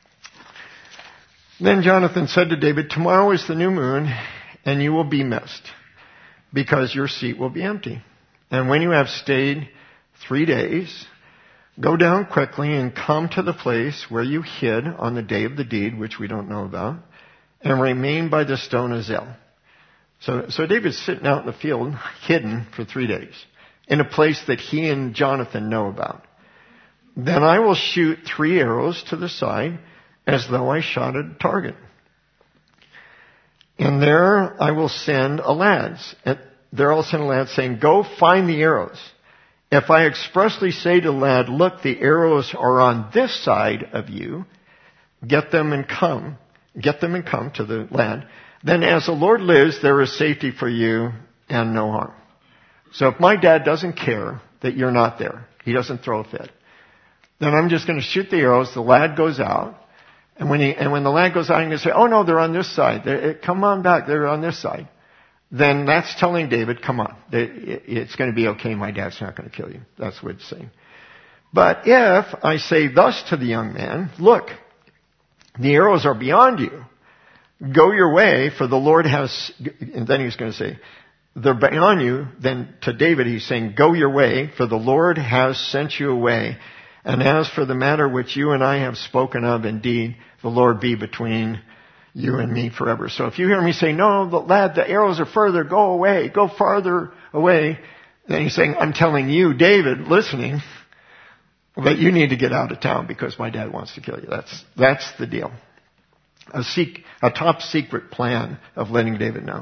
Then Jonathan said to David, tomorrow is the new moon, and you will be missed, because your seat will be empty. And when you have stayed 3 days, go down quickly and come to the place where you hid on the day of the deed, which we don't know about, and remain by the stone Azel. So David's sitting out in the field, hidden for 3 days, in a place that he and Jonathan know about. Then I will shoot 3 arrows to the side, as though I shot at a target. And there I will send a lad. There I'll send a lad saying, go find the arrows. If I expressly say to the lad, look, the arrows are on this side of you, get them and come. get them and come to the land, then as the Lord lives, there is safety for you and no harm. So if my dad doesn't care that you're not there, he doesn't throw a fit, then I'm just going to shoot the arrows. The lad goes out. And when the lad goes out, I'm going to say, oh no, they're on this side. Come on back. They're on this side. Then that's telling David, come on. It's going to be okay. My dad's not going to kill you. That's what it's saying. But if I say thus to the young man, look, the arrows are beyond you. Go your way, for the Lord has, and then he's going to say, they're beyond you. Then to David, he's saying, go your way, for the Lord has sent you away. And as for the matter which you and I have spoken of, indeed, the Lord be between you and me forever. So if you hear me say, no, lad, the arrows are further, go away, go farther away, then he's saying, I'm telling you, David, listening, that you need to get out of town because my dad wants to kill you. That's the deal. A top secret plan of letting David know.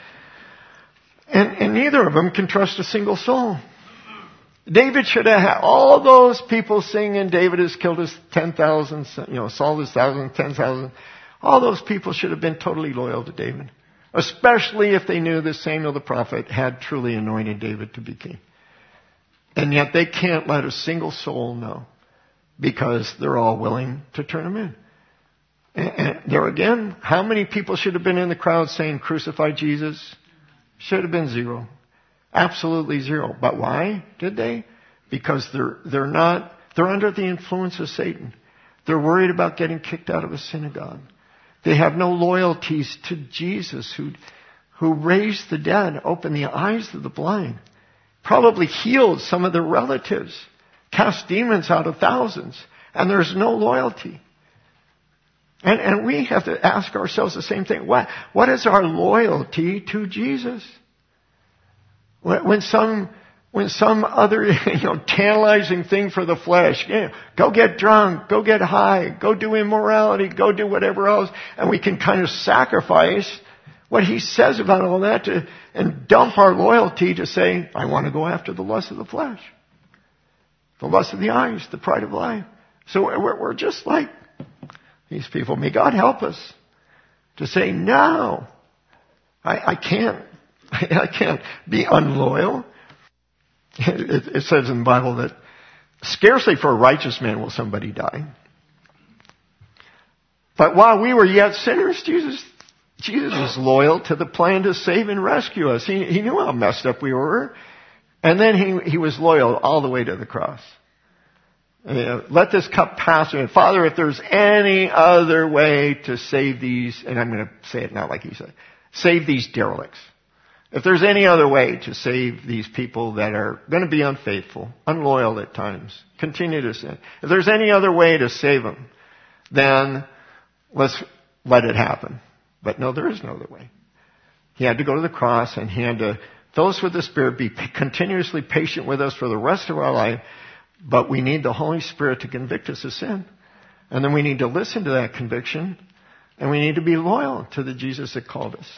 And neither of them can trust a single soul. David should have had all those people singing, David has killed his 10,000, Saul his 1,000, 10,000. All those people should have been totally loyal to David. Especially if they knew that Samuel the prophet had truly anointed David to be king. And yet they can't let a single soul know because they're all willing to turn him in. And there again, how many people should have been in the crowd saying, crucify Jesus? Should have been zero. Absolutely zero. But why did they? Because they're under the influence of Satan. They're worried about getting kicked out of a synagogue. They have no loyalties to Jesus who raised the dead, opened the eyes of the blind, probably healed some of their relatives, cast demons out of thousands, and there's no loyalty. And we have to ask ourselves the same thing. What is our loyalty to Jesus? When some other, tantalizing thing for the flesh, go get drunk, go get high, go do immorality, go do whatever else, and we can kind of sacrifice what he says about all that and dump our loyalty to say, I want to go after the lust of the flesh, the lust of the eyes, the pride of life. So we're just like these people. May God help us to say, no, I can't be unloyal. It says in the Bible that scarcely for a righteous man will somebody die. But while we were yet sinners, Jesus was loyal to the plan to save and rescue us. He knew how messed up we were. And then he was loyal all the way to the cross. Let this cup pass from me. Father, if there's any other way to save these, and I'm going to say it not like he said, save these derelicts. If there's any other way to save these people that are going to be unfaithful, unloyal at times, continue to sin. If there's any other way to save them, then let's let it happen. But no, there is no other way. He had to go to the cross and he had to fill us with the Spirit, be continuously patient with us for the rest of our life. But we need the Holy Spirit to convict us of sin. And then we need to listen to that conviction. And we need to be loyal to the Jesus that called us.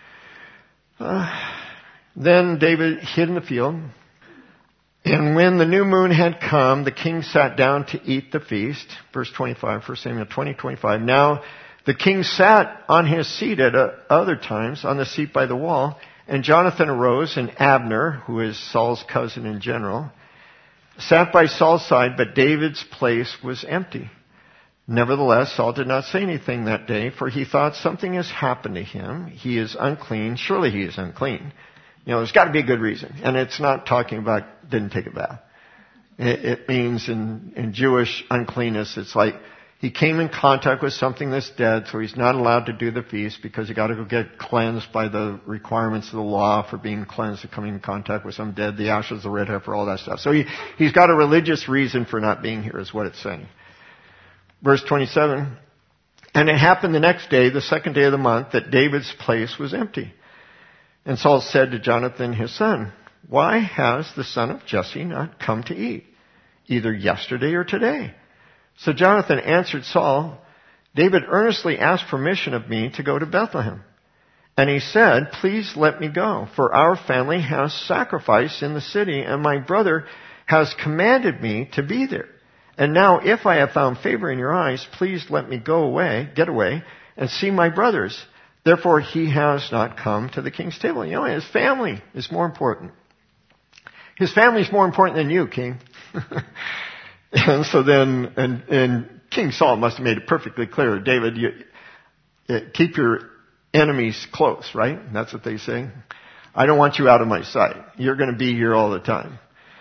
Then David hid in the field. And when the new moon had come, the king sat down to eat the feast. Verse 25, 1 Samuel 20:25. Now the king sat on his seat at other times, on the seat by the wall. And Jonathan arose, and Abner, who is Saul's cousin in general, sat by Saul's side, but David's place was empty. Nevertheless, Saul did not say anything that day, for he thought something has happened to him. He is unclean. Surely he is unclean. There's got to be a good reason. And it's not talking about didn't take a bath. It means in Jewish uncleanness, it's like he came in contact with something that's dead, so he's not allowed to do the feast because he got to go get cleansed by the requirements of the law for being cleansed to coming in contact with some dead, the ashes, the red heifer, all that stuff. So he's got a religious reason for not being here is what it's saying. Verse 27, and it happened the next day, the second day of the month, that David's place was empty. And Saul said to Jonathan his son, why has the son of Jesse not come to eat, either yesterday or today? So Jonathan answered Saul, David earnestly asked permission of me to go to Bethlehem. And he said, please let me go, for our family has sacrifice in the city, and my brother has commanded me to be there. And now if I have found favor in your eyes, please let me get away, and see my brothers. Therefore he has not come to the king's table. His family is more important. His family is more important than you, king. And so then, and King Saul must have made it perfectly clear, David, keep your enemies close, right? That's what they say. I don't want you out of my sight. You're going to be here all the time.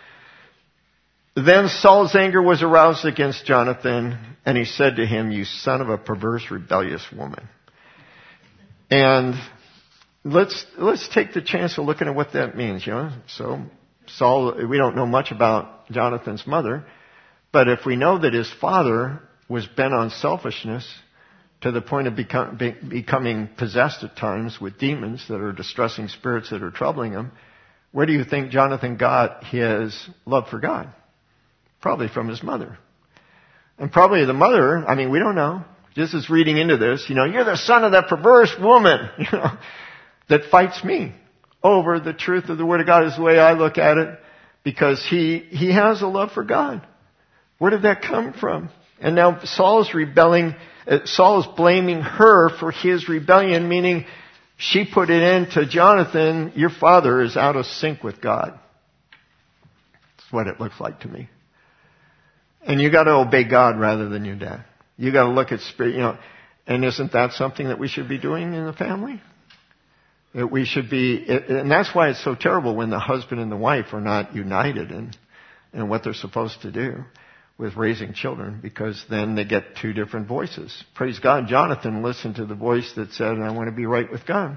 Then Saul's anger was aroused against Jonathan, and he said to him, you son of a perverse, rebellious woman. And let's take the chance of looking at what that means, So Saul, we don't know much about Jonathan's mother, but if we know that his father was bent on selfishness to the point of becoming possessed at times with demons that are distressing spirits that are troubling him, where do you think Jonathan got his love for God? Probably from his mother. And probably the mother, we don't know. Just as reading into this, you're the son of that perverse woman, that fights me over the truth of the Word of God is the way I look at it, because he has a love for God. Where did that come from? And now Saul is rebelling. Saul is blaming her for his rebellion, meaning she put it into Jonathan, your father is out of sync with God. That's what it looks like to me. And you got to obey God rather than your dad. You got to look at spirit, and isn't that something that we should be doing in the family? That we should be, and that's why it's so terrible when the husband and the wife are not united in what they're supposed to do with raising children, because then they get two different voices. Praise God, Jonathan listened to the voice that said, I want to be right with God.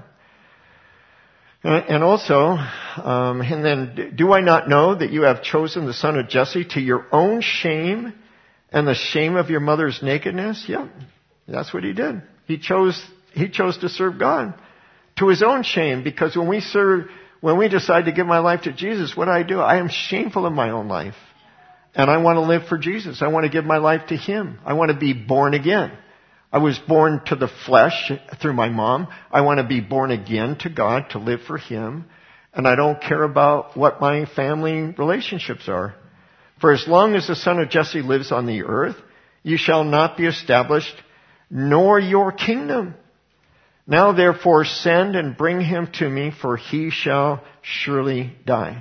And also, and then, do I not know that you have chosen the son of Jesse to your own shame and the shame of your mother's nakedness? Yeah, that's what he did. He chose to serve God to his own shame, because when we decide to give my life to Jesus, what do? I am shameful of my own life. And I want to live for Jesus. I want to give my life to Him. I want to be born again. I was born to the flesh through my mom. I want to be born again to God, to live for Him. And I don't care about what my family relationships are. For as long as the son of Jesse lives on the earth, you shall not be established, nor your kingdom. Now therefore send and bring him to me, for he shall surely die.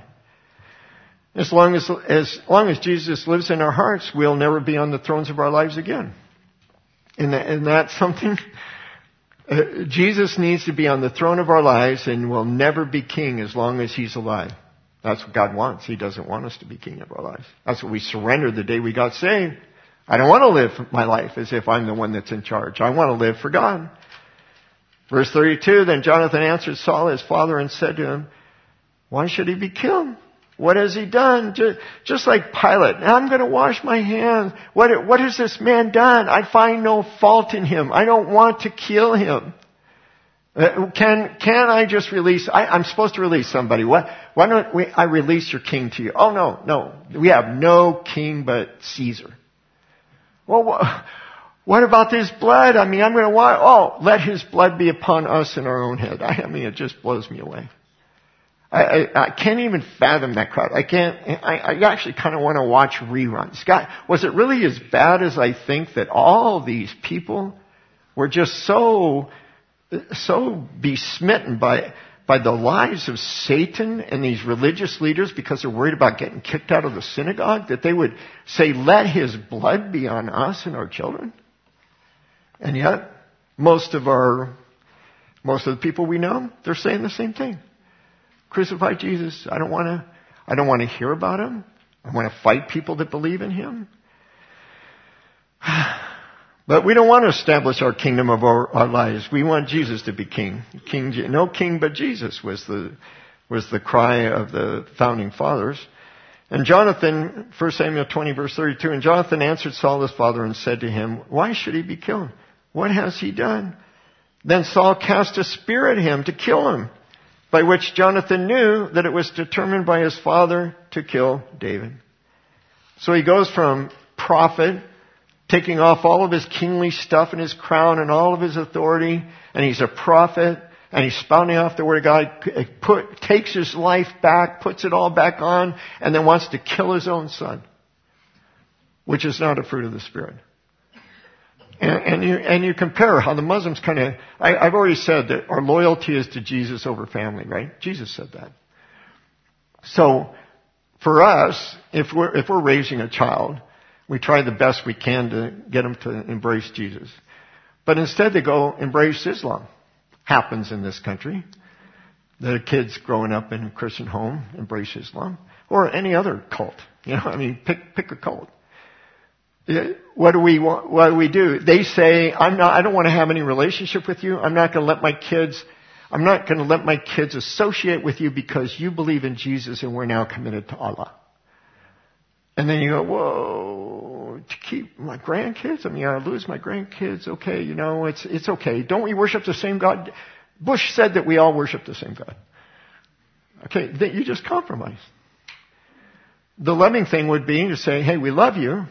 As long as Jesus lives in our hearts, we'll never be on the thrones of our lives again. And that's something, Jesus needs to be on the throne of our lives, and will never be king as long as He's alive. That's what God wants. He doesn't want us to be king of our lives. That's what we surrendered the day we got saved. I don't want to live my life as if I'm the one that's in charge. I want to live for God. Verse 32, then Jonathan answered Saul his father and said to him, why should he be killed? What has he done? Just like Pilate. Now I'm going to wash my hands. What has this man done? I find no fault in him. I don't want to kill him. Can I just release? I'm supposed to release somebody. Why don't I release your king to you? Oh no. We have no king but Caesar. Well, what about his blood? I'm going to wash. Oh, let his blood be upon us in our own head. It just blows me away. I can't even fathom that crowd. I actually kind of want to watch reruns. God, was it really as bad as I think, that all these people were just so besmitten by the lies of Satan and these religious leaders, because they're worried about getting kicked out of the synagogue, that they would say, let his blood be on us and our children? And yet, most of the people we know, they're saying the same thing. Crucify Jesus. I don't want to hear about him. I want to fight people that believe in him. But we don't want to establish our kingdom of our lives. We want Jesus to be king. No king but Jesus was the cry of the founding fathers. And Jonathan, 1 Samuel 20 verse 32, and Jonathan answered Saul his father and said to him, why should he be killed? What has he done? Then Saul cast a spear at him to kill him, by which Jonathan knew that it was determined by his father to kill David. So he goes from prophet, taking off all of his kingly stuff and his crown and all of his authority, and he's a prophet, and he's spouting off the word of God, takes his life back, puts it all back on, and then wants to kill his own son, which is not a fruit of the Spirit. And you compare how the Muslims kind of, I've already said that our loyalty is to Jesus over family, right? Jesus said that. So, for us, if we're raising a child, we try the best we can to get them to embrace Jesus. But instead they go embrace Islam. Happens in this country. The kids growing up in a Christian home embrace Islam. Or any other cult. Pick a cult. What do we do? They say, I don't want to have any relationship with you. I'm not going to let my kids associate with you because you believe in Jesus and we're now committed to Allah. And then you go, whoa, to keep my grandkids? I lose my grandkids. Okay, it's okay. Don't we worship the same God? Bush said that we all worship the same God. Okay, then you just compromise. The loving thing would be to say, hey, we love you.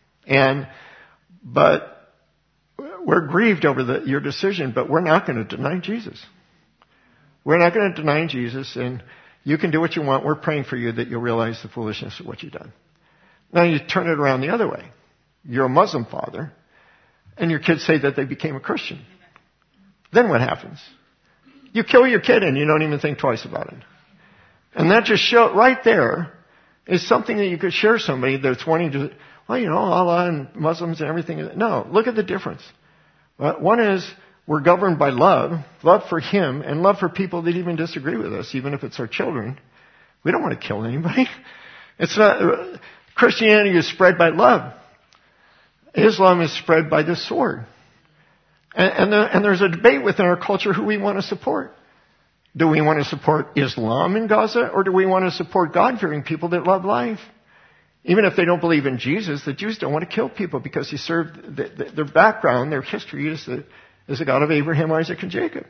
But we're grieved over your decision, but we're not going to deny Jesus. We're not going to deny Jesus, and you can do what you want. We're praying for you that you'll realize the foolishness of what you've done. Now you turn it around the other way. You're a Muslim father, and your kids say that they became a Christian. Then what happens? You kill your kid and you don't even think twice about it. And that just right there is something that you could share somebody that's wanting to, Allah and Muslims and everything. No, look at the difference. One is we're governed by love for Him, and love for people that even disagree with us, even if it's our children. We don't want to kill anybody. It's not, Christianity is spread by love. Islam is spread by the sword. And there's a debate within our culture who we want to support. Do we want to support Islam in Gaza, or do we want to support God-fearing people that love life? Even if they don't believe in Jesus, the Jews don't want to kill people because their background, their history is the God of Abraham, Isaac, and Jacob.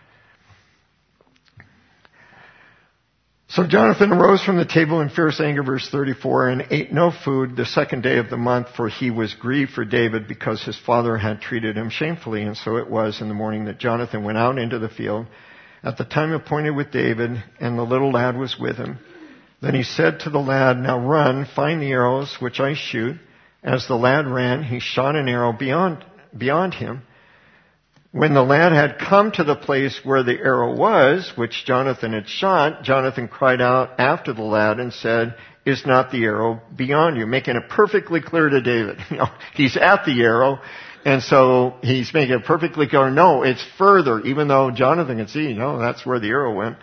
So Jonathan arose from the table in fierce anger, verse 34, and ate no food the second day of the month, for he was grieved for David because his father had treated him shamefully. And so it was in the morning that Jonathan went out into the field at the time appointed with David, and the little lad was with him. Then he said to the lad, now run, find the arrows which I shoot. As the lad ran, he shot an arrow beyond him. When the lad had come to the place where the arrow was, which Jonathan had shot, Jonathan cried out after the lad and said, is not the arrow beyond you? Making it perfectly clear to David. He's at the arrow, and so he's making it perfectly clear. No, it's further, even though Jonathan can see, that's where the arrow went.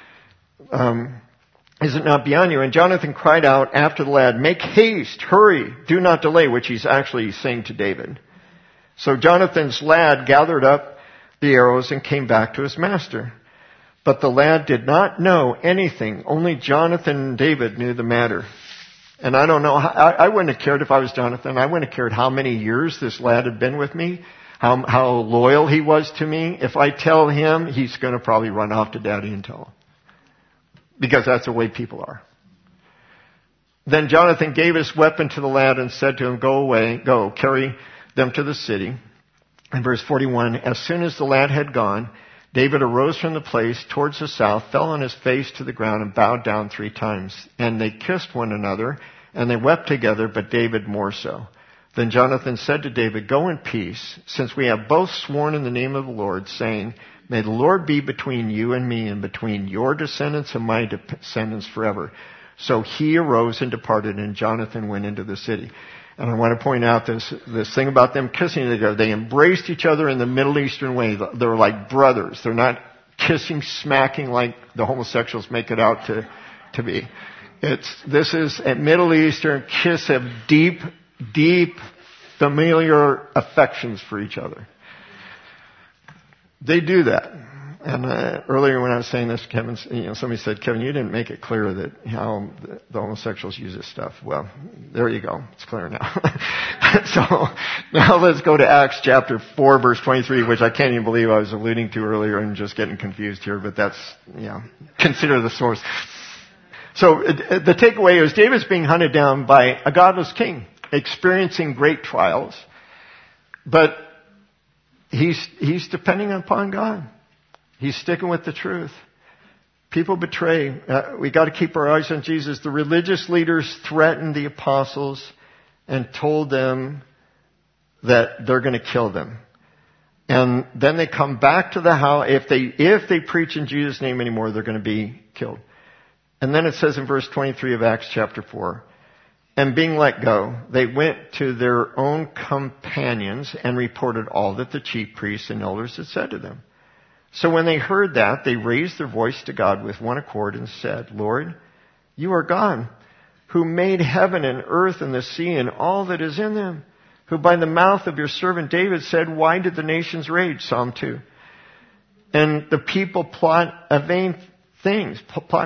Is it not beyond you? And Jonathan cried out after the lad, make haste, hurry, do not delay, which he's actually saying to David. So Jonathan's lad gathered up the arrows and came back to his master. But the lad did not know anything. Only Jonathan and David knew the matter. And I don't know, I wouldn't have cared if I was Jonathan. I wouldn't have cared how many years this lad had been with me, how loyal he was to me. If I tell him, he's going to probably run off to daddy and tell him. Because that's the way people are. Then Jonathan gave his weapon to the lad and said to him, go, carry them to the city. In verse 41, as soon as the lad had gone, David arose from the place towards the south, fell on his face to the ground, and bowed down 3 times. And they kissed one another, and they wept together, but David more so. Then Jonathan said to David, go in peace, since we have both sworn in the name of the Lord, saying, may the Lord be between you and me, and between your descendants and my descendants forever. So he arose and departed, and Jonathan went into the city. And I want to point out this thing about them kissing together. They embraced each other in the Middle Eastern way. They're like brothers. They're not kissing, smacking like the homosexuals make it out to be. This is a Middle Eastern kiss of deep, deep, familiar affections for each other. They do that. And earlier when I was saying this, Kevin, somebody said, Kevin, you didn't make it clear that how the homosexuals use this stuff. Well, there you go. It's clear now. So now let's go to Acts chapter 4, verse 23, which I can't even believe I was alluding to earlier and just getting confused here, but that's, consider the source. So the takeaway is David's being hunted down by a godless king, experiencing great trials, but he's depending upon God. He's sticking with the truth. People betray. We got to keep our eyes on Jesus. The religious leaders threatened the apostles and told them that they're going to kill them. And then they come back to the house. If they preach in Jesus' name anymore, they're going to be killed. And then it says in verse 23 of Acts chapter 4, and being let go, they went to their own companions and reported all that the chief priests and elders had said to them. So when they heard that, they raised their voice to God with one accord and said, Lord, you are God, who made heaven and earth and the sea and all that is in them, who by the mouth of your servant David said, why did the nations rage? Psalm 2. And the people plot vain things.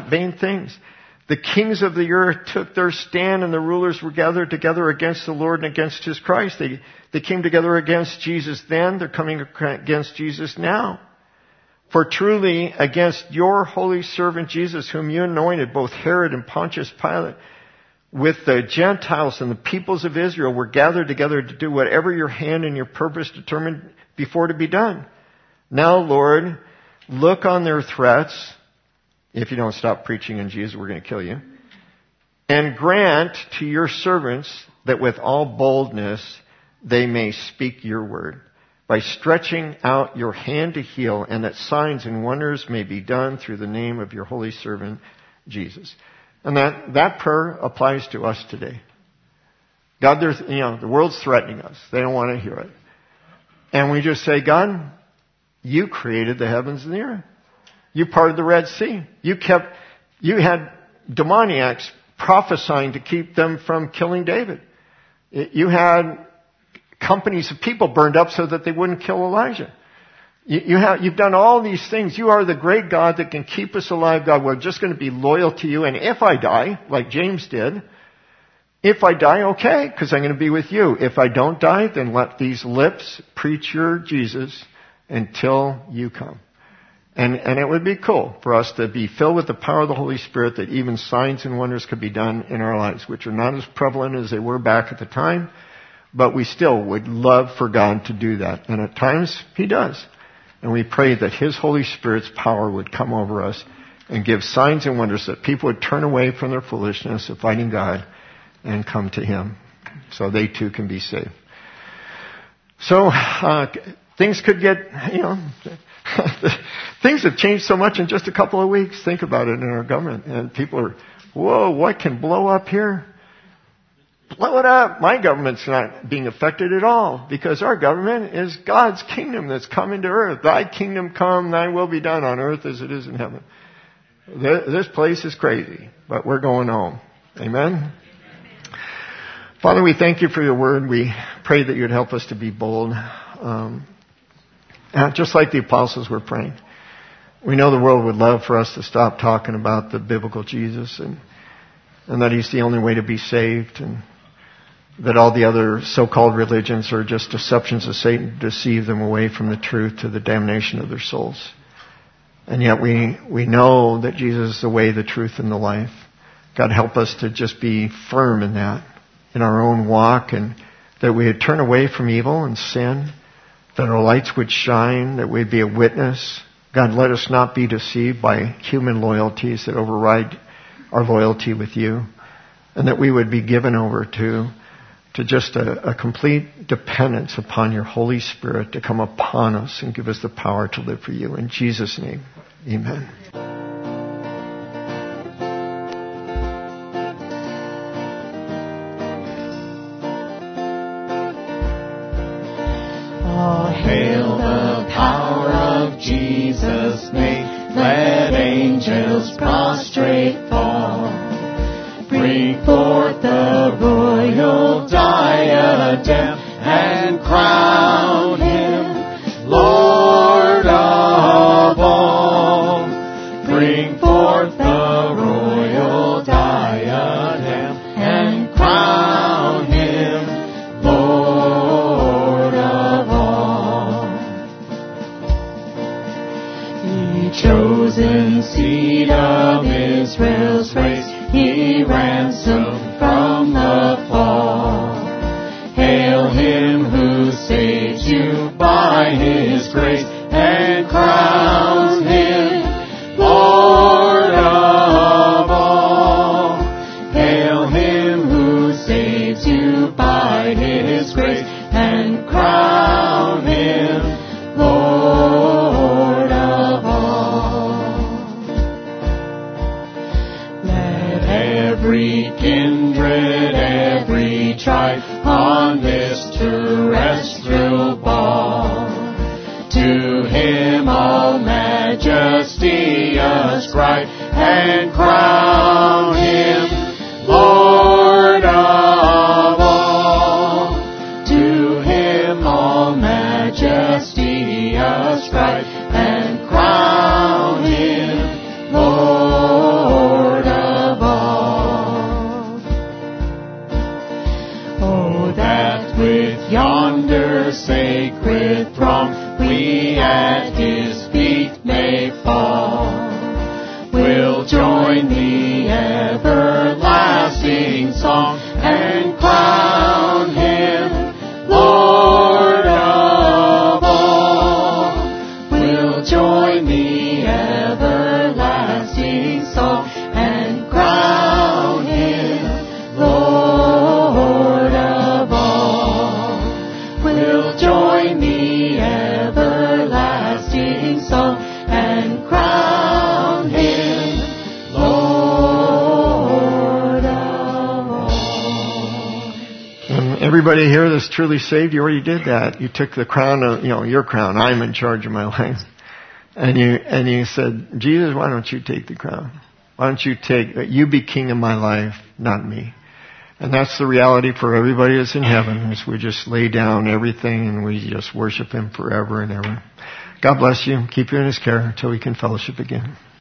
The kings of the earth took their stand, and the rulers were gathered together against the Lord and against his Christ. They came together against Jesus then. They're coming against Jesus now. For truly against your holy servant Jesus, whom you anointed, both Herod and Pontius Pilate, with the Gentiles and the peoples of Israel, were gathered together to do whatever your hand and your purpose determined before to be done. Now, Lord, look on their threats. If you don't stop preaching in Jesus, we're going to kill you. And grant to your servants that with all boldness they may speak your word, by stretching out your hand to heal, and that signs and wonders may be done through the name of your holy servant Jesus. And that prayer applies to us today. God, the world's threatening us. They don't want to hear it. And we just say, God, you created the heavens and the earth. You parted the Red Sea. You had demoniacs prophesying to keep them from killing David. You had companies of people burned up so that they wouldn't kill Elijah. You've done all these things. You are the great God that can keep us alive. God, we're just going to be loyal to you. And if I die, like James did, if I die, okay, because I'm going to be with you. If I don't die, then let these lips preach your Jesus until you come. And it would be cool for us to be filled with the power of the Holy Spirit, that even signs and wonders could be done in our lives, which are not as prevalent as they were back at the time, but we still would love for God to do that. And at times, He does. And we pray that His Holy Spirit's power would come over us and give signs and wonders, that people would turn away from their foolishness of fighting God and come to Him, so they too can be saved. So, things could get, things have changed so much in just a couple of weeks. Think about it in our government. And people are, whoa, what can blow up here? Blow it up. My government's not being affected at all, because our government is God's kingdom that's coming to earth. Thy kingdom come, thy will be done on earth as it is in heaven. This place is crazy, but we're going home. Amen? Father, we thank you for your word. We pray that you'd help us to be bold. Just like the apostles were praying. We know the world would love for us to stop talking about the biblical Jesus and that He's the only way to be saved, and that all the other so-called religions are just deceptions of Satan to deceive them away from the truth to the damnation of their souls. And yet we know that Jesus is the way, the truth, and the life. God, help us to just be firm in that, in our own walk, and that we would turn away from evil and sin, that our lights would shine, that we'd be a witness. God, let us not be deceived by human loyalties that override our loyalty with you, and that we would be given over to just a complete dependence upon your Holy Spirit to come upon us and give us the power to live for you. In Jesus' name, amen. Hail the power of Jesus' name. Let angels prostrate fall. Bring forth the royal diadem and crown Him Lord of all. Bring forth the royal diadem and crown Him Lord of all. Ye chosen seed of Israel's race, He ransomed from the fall. Hail Him who saved every kindred, every tribe on this terrestrial ball. To him all majesty ascribe and crown him Lord of all. To him all majesty ascribe and crown him Lord of all. Oh, that with yonder sacred throng we at his feet may fall. We'll join the everlasting song and crown him Lord of all. We'll join the everlasting song and crown him Lord of all. We'll join the everlasting song and crown him Lord of all. And everybody here that's truly saved, you already did that. You took the crown of, your crown. I'm in charge of my life. And you said, Jesus, why don't you take the crown? Why don't you be king of my life, not me? And that's the reality for everybody that's in heaven, is we just lay down everything and we just worship him forever and ever. God bless you. Keep you in his care until we can fellowship again.